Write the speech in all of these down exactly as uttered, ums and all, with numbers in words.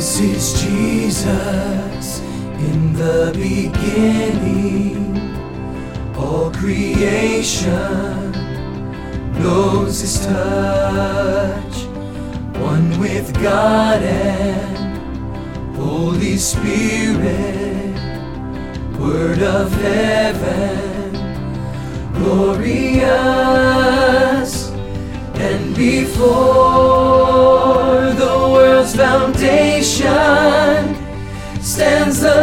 This is Jesus in the beginning. All creation knows His touch. One with God and Holy Spirit, Word of heaven, glorious. And before the world's foundation stands the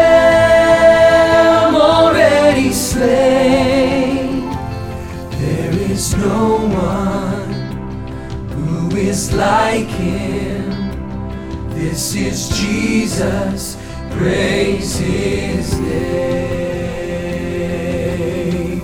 Lamb already slain. There is no one who is like Him. This is Jesus, praise His name.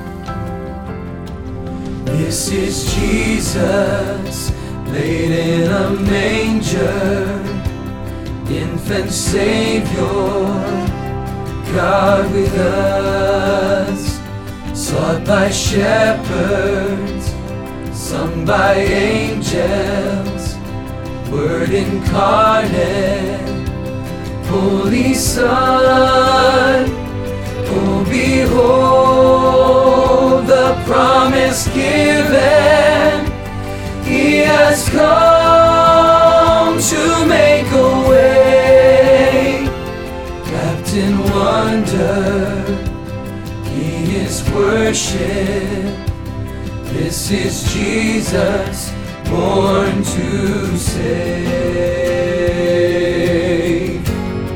This is Jesus, laid in a manger, infant Savior, God with us, sought by shepherds, sung by angels, Word incarnate, Holy Son. Oh, behold the promise given. He has come to make a way. Wrapped in wonder, He is worship. This is Jesus, born to save.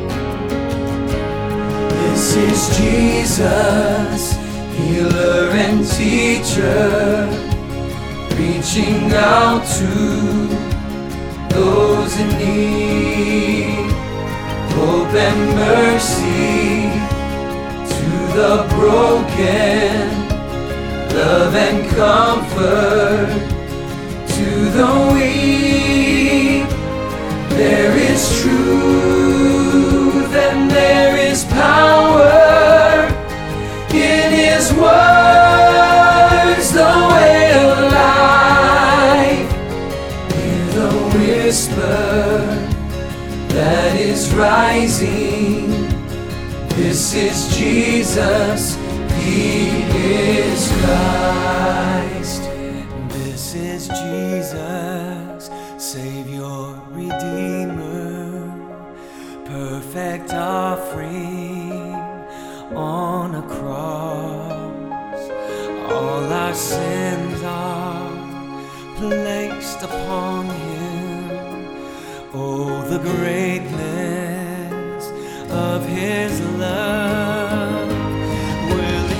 This is Jesus, healer and teacher, reaching out to those in need. Hope and mercy to the broken, love and comfort to the weak. There is truth and there is power in His words, the way of life. Hear the whisper that is rising. This is Jesus, He is Christ. This is Jesus, Savior, Redeemer, perfect offering on a cross. All our sins are placed upon Him. Oh, the greatness of His love. Will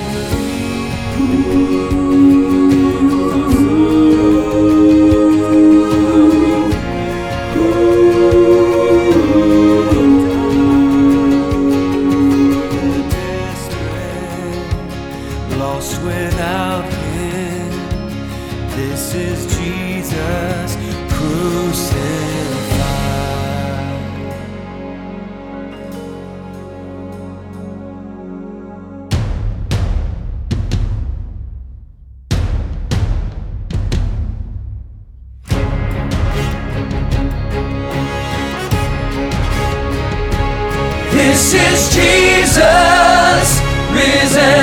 lost without Him. This is Jesus crucified. This is Jesus, risen